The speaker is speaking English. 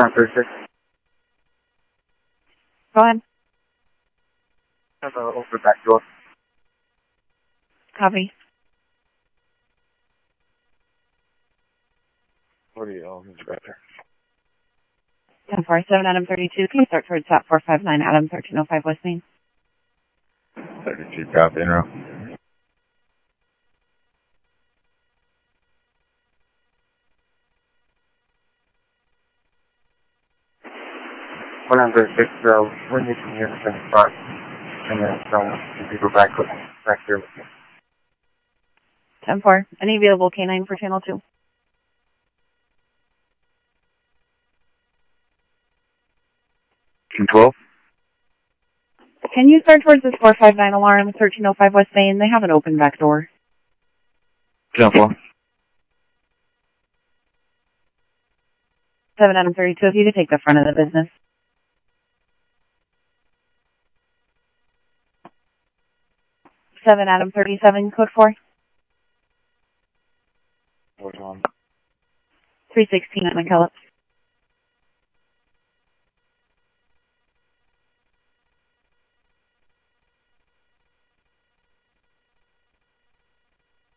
36. Go ahead. Have an open back door. Copy. What are you, Inspector? 1047 Adam 32. Can you start towards SAP 459 Adam 1305 West Main? 32, copy, in row. 136, when you can hear the same spot, and then some people back here with you. 10-4. Any available K9 for channel 2? Team 12? Can you start towards this 459 alarm 1305 West Main? They have an open back door. 10-4. 7 Adam 32. If you could take the front of the business. 7 Adam 37. Code 4. What's on? 316 at McKellips.